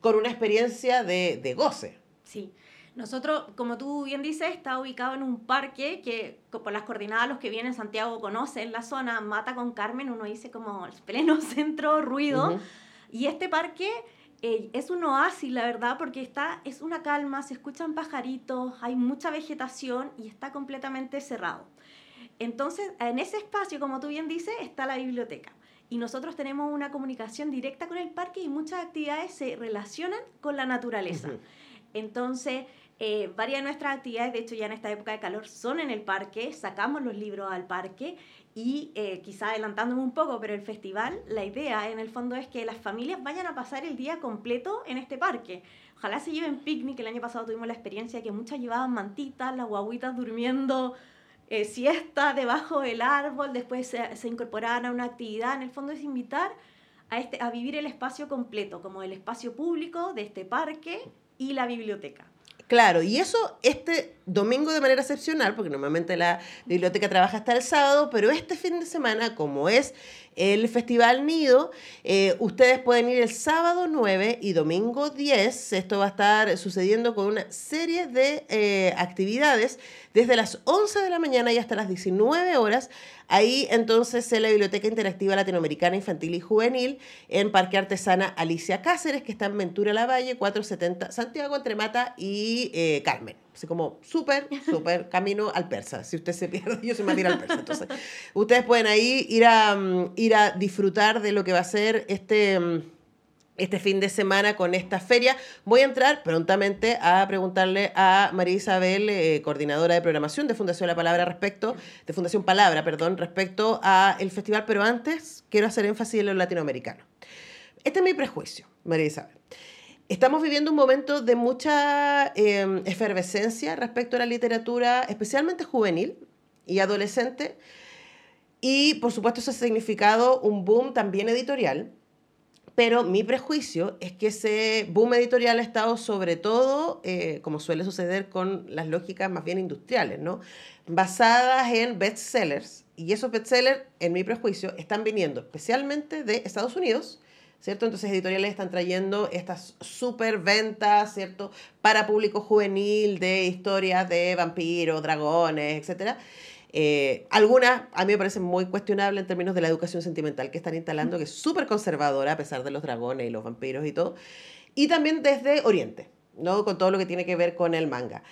con una experiencia de, de goce. Sí. Nosotros, como tú bien dices, está ubicado en un parque que, por las coordenadas, los que vienen en Santiago conocen la zona, Mata con Carmen, uno dice como el pleno centro, ruido. Uh-huh. Y este parque eh, es un oasis, la verdad, porque está, es una calma, se escuchan pajaritos, hay mucha vegetación y está completamente cerrado. Entonces, en ese espacio, como tú bien dices, está la biblioteca. Y nosotros tenemos una comunicación directa con el parque y muchas actividades se relacionan con la naturaleza. Uh-huh. Entonces, eh, varias de nuestras actividades, de hecho ya en esta época de calor, son en el parque, sacamos los libros al parque y eh, quizá adelantándome un poco, pero el festival, la idea en el fondo es que las familias vayan a pasar el día completo en este parque. Ojalá se lleven picnic, el año pasado tuvimos la experiencia de que muchas llevaban mantitas, las guaguitas durmiendo eh, siesta debajo del árbol, después se, se incorporaban a una actividad. En el fondo es invitar a, este, a vivir el espacio completo, como el espacio público de este parque y la biblioteca. Claro, y eso este domingo de manera excepcional, porque normalmente la biblioteca trabaja hasta el sábado, pero este fin de semana, como es el Festival Nido, eh, ustedes pueden ir el sábado nueve y domingo diez. Esto va a estar sucediendo con una serie de eh, actividades desde las once de la mañana y hasta las diecinueve horas. Ahí entonces en la Biblioteca Interactiva Latinoamericana Infantil y Juvenil en Parque Artesana Alicia Cáceres, que está en Ventura Lavalle, cuatrocientos setenta Santiago, entre Mata y eh, Carmen. Así como súper, súper camino al Persa. Si usted se pierde, yo soy más bien al Persa. Entonces, ustedes pueden ahí ir a, um, ir a disfrutar de lo que va a ser este... Um, este fin de semana con esta feria. Voy a entrar prontamente a preguntarle a María Isabel, eh, coordinadora de programación de Fundación La Palabra respecto, de Fundación Palabra, perdón, respecto a el festival, pero antes quiero hacer énfasis en lo latinoamericano. Este es mi prejuicio, María Isabel. Estamos viviendo un momento de mucha eh, efervescencia respecto a la literatura, especialmente juvenil y adolescente, y por supuesto eso ha significado un boom también editorial. Pero mi prejuicio es que ese boom editorial ha estado sobre todo, eh, como suele suceder con las lógicas más bien industriales, ¿no? Basadas en bestsellers. Y esos bestsellers, en mi prejuicio, están viniendo especialmente de Estados Unidos, ¿cierto? Entonces editoriales están trayendo estas super ventas, ¿cierto? Para público juvenil de historias de vampiros, dragones, etcétera. Eh, algunas a mí me parecen muy cuestionables en términos de la educación sentimental que están instalando, que es súper conservadora a pesar de los dragones y los vampiros y todo, y también desde Oriente, ¿no? Con todo lo que tiene que ver con el manga.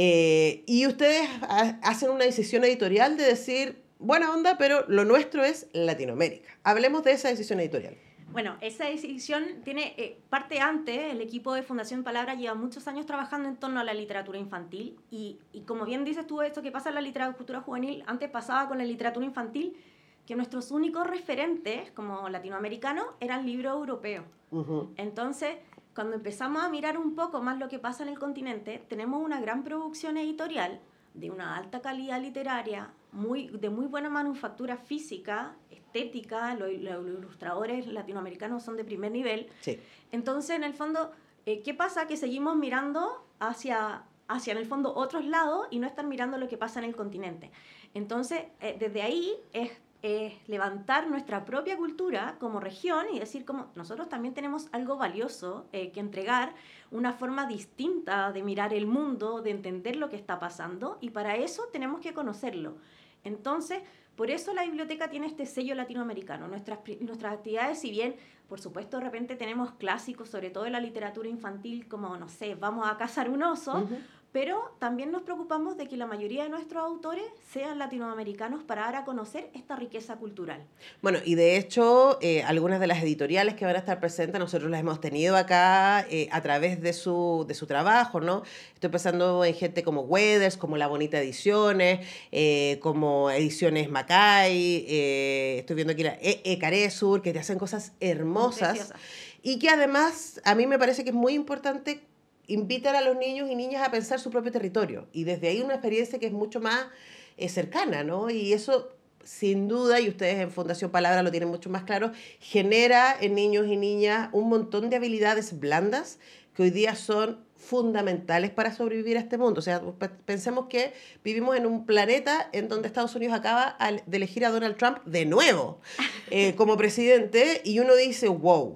Eh, y ustedes ha, hacen una decisión editorial de decir, buena onda, pero lo nuestro es Latinoamérica. Hablemos de esa decisión editorial. Bueno, esa decisión tiene eh, parte antes. El equipo de Fundación Palabra lleva muchos años trabajando en torno a la literatura infantil y, y como bien dices tú, esto que pasa en la literatura juvenil, antes pasaba con la literatura infantil, que nuestros únicos referentes como latinoamericanos eran libros europeos. Uh-huh. Entonces, cuando empezamos a mirar un poco más lo que pasa en el continente, tenemos una gran producción editorial de una alta calidad literaria, muy, de muy buena manufactura física, estética, los, los ilustradores latinoamericanos son de primer nivel. Sí. Entonces, en el fondo, eh, ¿qué pasa? Que seguimos mirando hacia, hacia, en el fondo, otros lados y no están mirando lo que pasa en el continente. Entonces, eh, desde ahí es, es levantar nuestra propia cultura como región y decir como nosotros también tenemos algo valioso eh, que entregar, una forma distinta de mirar el mundo, de entender lo que está pasando, y para eso tenemos que conocerlo. Entonces, por eso la biblioteca tiene este sello latinoamericano. Nuestras, nuestras actividades, si bien, por supuesto, de repente tenemos clásicos, sobre todo en la literatura infantil, como, no sé, Vamos a cazar un oso, uh-huh. Pero también nos preocupamos de que la mayoría de nuestros autores sean latinoamericanos para dar a conocer esta riqueza cultural. Bueno, y de hecho, eh, algunas de las editoriales que van a estar presentes, nosotros las hemos tenido acá eh, a través de su, de su trabajo, ¿no? Estoy pensando en gente como Weathers, como La Bonita Ediciones, eh, como Ediciones Macay, eh, estoy viendo aquí la E. e. Caresur, que te hacen cosas hermosas. Y que además, a mí me parece que es muy importante invitar a los niños y niñas a pensar su propio territorio. Y desde ahí una experiencia que es mucho más eh, cercana, ¿no? Y eso, sin duda, y ustedes en Fundación Palabra lo tienen mucho más claro, genera en niños y niñas un montón de habilidades blandas que hoy día son fundamentales para sobrevivir a este mundo. O sea, pensemos que vivimos en un planeta en donde Estados Unidos acaba de elegir a Donald Trump de nuevo eh, como presidente, y uno dice, wow,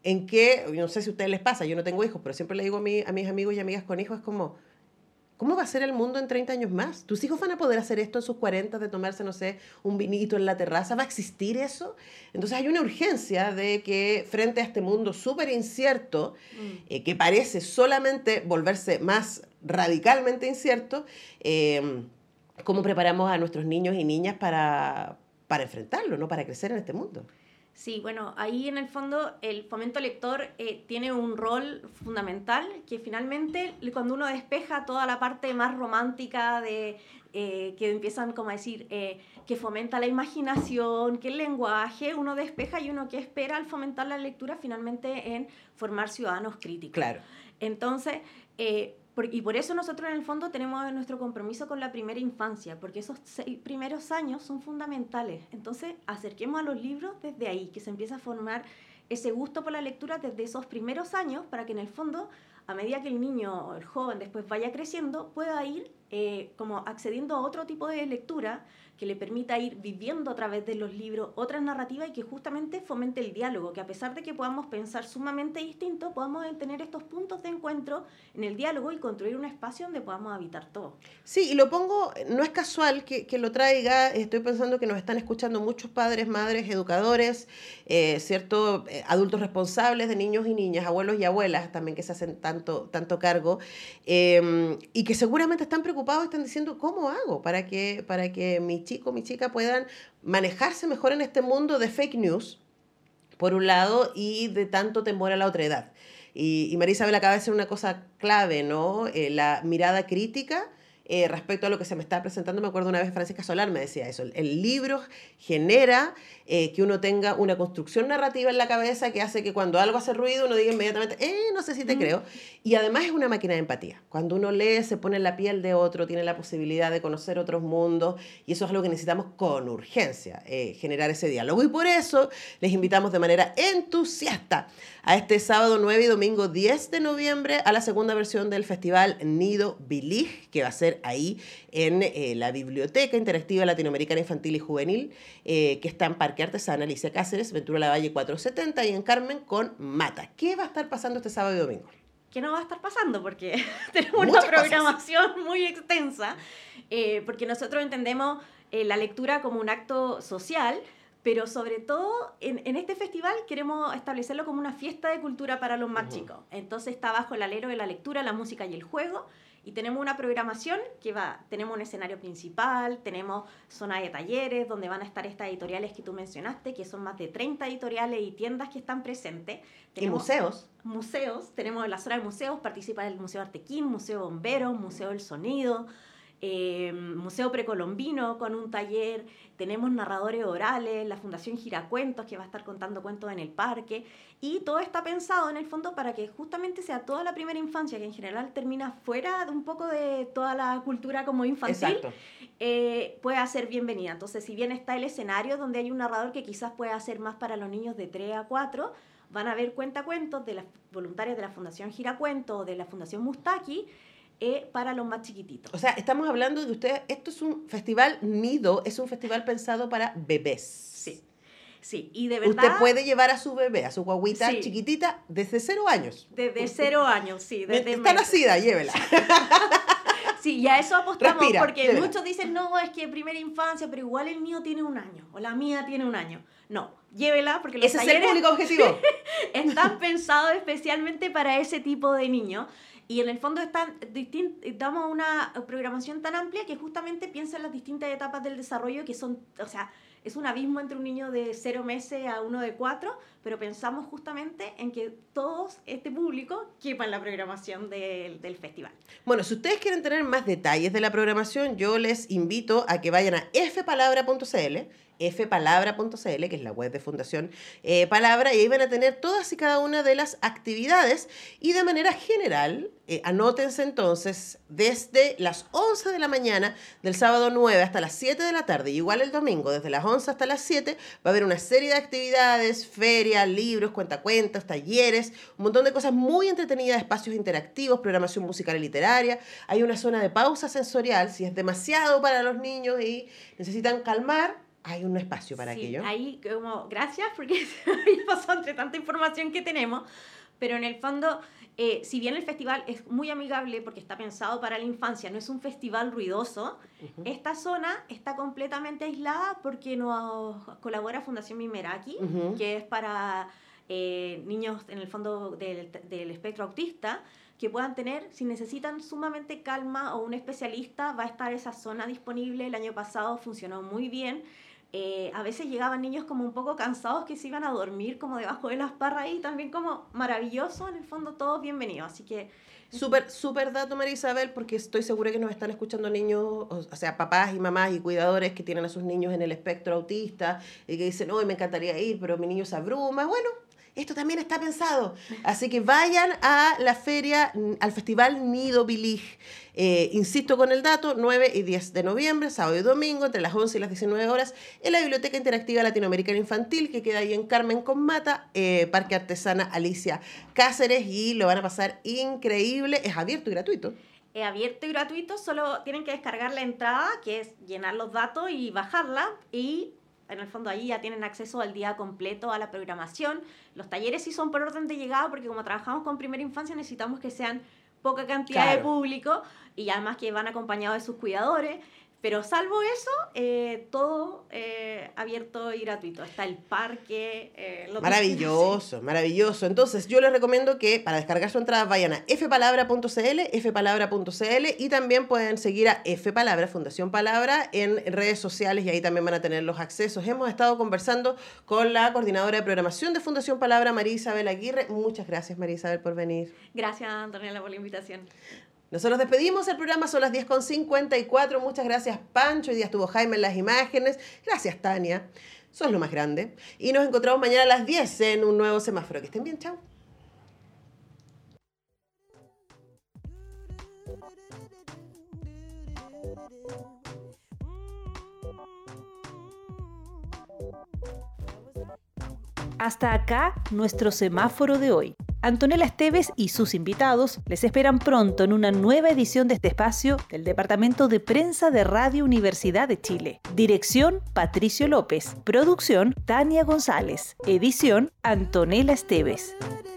en que, no sé si a ustedes les pasa, yo no tengo hijos, pero siempre le digo a, mi, a mis amigos y amigas con hijos, es como, ¿cómo va a ser el mundo en treinta años más? ¿Tus hijos van a poder hacer esto en sus cuarenta, de tomarse, no sé, un vinito en la terraza? ¿Va a existir eso? Entonces hay una urgencia de que frente a este mundo súper incierto, mm. eh, que parece solamente volverse más radicalmente incierto, eh, ¿cómo preparamos a nuestros niños y niñas para, para enfrentarlo, ¿no? Para crecer en este mundo? Sí, bueno, ahí en el fondo el fomento lector eh, tiene un rol fundamental que finalmente cuando uno despeja toda la parte más romántica de eh, que empiezan como a decir eh, que fomenta la imaginación, que el lenguaje, uno despeja y uno que espera al fomentar la lectura finalmente en formar ciudadanos críticos. Claro. Entonces, eh, Por, y por eso nosotros en el fondo tenemos nuestro compromiso con la primera infancia, porque esos seis primeros años son fundamentales. Entonces, acerquemos a los libros desde ahí, que se empieza a formar ese gusto por la lectura desde esos primeros años, para que en el fondo, a medida que el niño o el joven después vaya creciendo, pueda ir eh, como accediendo a otro tipo de lectura que le permita ir viviendo a través de los libros otras narrativas y que justamente fomente el diálogo, que a pesar de que podamos pensar sumamente distinto, podamos tener estos puntos de encuentro en el diálogo y construir un espacio donde podamos habitar todos. Sí, y lo pongo, no es casual que, que lo traiga, estoy pensando que nos están escuchando muchos padres, madres, educadores, eh, cierto, eh, adultos responsables de niños y niñas, abuelos y abuelas también que se hacen tanto, tanto cargo, eh, y que seguramente están preocupados, están diciendo, ¿cómo hago para que, para que mi chico, mi chica puedan manejarse mejor en este mundo de fake news, por un lado, y de tanto temor a la otredad? Y, y María Isabel acaba de decir una cosa clave, ¿no? Eh, la mirada crítica eh, respecto a lo que se me está presentando. Me acuerdo una vez Francisca Solar me decía eso. El, el libro genera eh, que uno tenga una construcción narrativa en la cabeza que hace que cuando algo hace ruido uno diga inmediatamente, eh, no sé si te mm. creo. Y además es una máquina de empatía. Cuando uno lee, se pone en la piel de otro, tiene la posibilidad de conocer otros mundos, y eso es algo que necesitamos con urgencia, eh, generar ese diálogo. Y por eso les invitamos de manera entusiasta a este sábado nueve y domingo diez de noviembre a la segunda versión del Festival Nido Bilig, que va a ser ahí en eh, la Biblioteca Interactiva Latinoamericana Infantil y Juvenil, eh, que está en Parque Artesana Alicia Cáceres, Ventura Lavalle cuatrocientos setenta, y en Carmen con Mata. ¿Qué va a estar pasando este sábado y domingo? ¿Qué no va a estar pasando? Porque tenemos Muchas una programación cosas. muy extensa, eh, porque nosotros entendemos eh, la lectura como un acto social, pero sobre todo en, en este festival queremos establecerlo como una fiesta de cultura para los más uh-huh. chicos. Entonces está bajo el alero de la lectura, la música y el juego, y tenemos una programación que va, tenemos un escenario principal, tenemos zona de talleres donde van a estar estas editoriales que tú mencionaste, que son más de treinta editoriales y tiendas que están presentes. Tenemos ¿Y museos? Museos, tenemos la zona de museos, participa el Museo Artequín, Museo Bombero, Museo del Sonido, Eh, Museo Precolombino con un taller, tenemos narradores orales, la Fundación Giracuentos que va a estar contando cuentos en el parque, y todo está pensado en el fondo para que justamente sea toda la primera infancia, que en general termina fuera de un poco de toda la cultura como infantil, eh, pueda ser bienvenida. Entonces, si bien está el escenario donde hay un narrador que quizás pueda ser más para los niños de tres a cuatro, van a haber cuentacuentos de las voluntarias de la Fundación Giracuentos o de la Fundación Mustaki, Eh, para los más chiquititos. O sea, estamos hablando de ustedes, esto es un festival Nido, es un festival pensado para bebés. Sí, sí, y de verdad... Usted puede llevar a su bebé, a su guaguita sí. chiquitita, desde cero años. Desde cero años, sí. Desde Está nacida, llévela. Sí, y a eso apostamos, Respira, porque llévela. Muchos dicen, no, es que primera infancia, pero igual el mío tiene un año, o la mía tiene un año. No, llévela, porque los ¿Ese talleres es el público objetivo? están pensados especialmente para ese tipo de niños. Y en el fondo están distin- damos una programación tan amplia que justamente piensa en las distintas etapas del desarrollo, que son, o sea, es un abismo entre un niño de cero meses a uno de cuatro, pero pensamos justamente en que todos este público quepa en la programación del, del festival. Bueno, si ustedes quieren tener más detalles de la programación, yo les invito a que vayan a f palabra punto c l, f palabra punto c l, que es la web de Fundación eh, Palabra, y ahí van a tener todas y cada una de las actividades, y de manera general, eh, anótense entonces, desde las once de la mañana del sábado nueve hasta las siete de la tarde, y igual el domingo, desde las once hasta las siete, va a haber una serie de actividades, ferias, libros, cuentacuentos, talleres, un montón de cosas muy entretenidas, espacios interactivos, programación musical y literaria. Hay una zona de pausa sensorial, si es demasiado para los niños y necesitan calmar, hay un espacio para sí, aquello. Ahí, como, gracias, porque se me había pasado entre tanta información que tenemos, pero en el fondo, eh, si bien el festival es muy amigable porque está pensado para la infancia, no es un festival ruidoso, uh-huh. esta zona está completamente aislada porque nos colabora Fundación Mimeraki, uh-huh. que es para eh, niños, en el fondo, del, del espectro autista, que puedan tener, si necesitan sumamente calma o un especialista, va a estar esa zona disponible. El año pasado funcionó muy bien. Eh, a veces llegaban niños como un poco cansados que se iban a dormir como debajo de las parras y también como maravilloso, en el fondo todos bienvenidos, así que... Súper, súper dato, María Isabel, porque estoy segura que nos están escuchando niños, o sea, papás y mamás y cuidadores que tienen a sus niños en el espectro autista y que dicen, oh, me encantaría ir, pero mi niño se abruma. Bueno, esto también está pensado. Así que vayan a la feria, al Festival Nido Bilig. Eh, insisto con el dato, nueve y diez de noviembre, sábado y domingo, entre las once y las diecinueve horas, en la Biblioteca Interactiva Latinoamericana Infantil, que queda ahí en Carmen con Mata, eh, Parque Artesana Alicia Cáceres, y lo van a pasar increíble. Es abierto y gratuito. Es abierto y gratuito, solo tienen que descargar la entrada, que es llenar los datos y bajarla, y... en el fondo ahí ya tienen acceso al día completo a la programación. Los talleres sí son por orden de llegada, porque como trabajamos con primera infancia necesitamos que sean poca cantidad claro. de público, y además que van acompañados de sus cuidadores. Pero salvo eso, eh, todo eh, abierto y gratuito. Está el parque. Eh, lo maravilloso, que... maravilloso. Entonces, yo les recomiendo que para descargar su entrada vayan a f palabra punto c l, f palabra punto c l, y también pueden seguir a F-Palabra, Fundación Palabra, en redes sociales, y ahí también van a tener los accesos. Hemos estado conversando con la coordinadora de programación de Fundación Palabra, María Isabel Aguirre. Muchas gracias, María Isabel, por venir. Gracias, Antonella, por la invitación. Nosotros despedimos el programa, son las diez con cincuenta y cuatro. Muchas gracias, Pancho. Hoy día estuvo Jaime en las imágenes. Gracias, Tania. Sos lo más grande. Y nos encontramos mañana a las diez en un nuevo semáforo. Que estén bien, chao. Hasta acá nuestro semáforo de hoy. Antonella Esteves y sus invitados les esperan pronto en una nueva edición de este espacio del Departamento de Prensa de Radio Universidad de Chile. Dirección, Patricio López. Producción, Tania González. Edición, Antonella Esteves.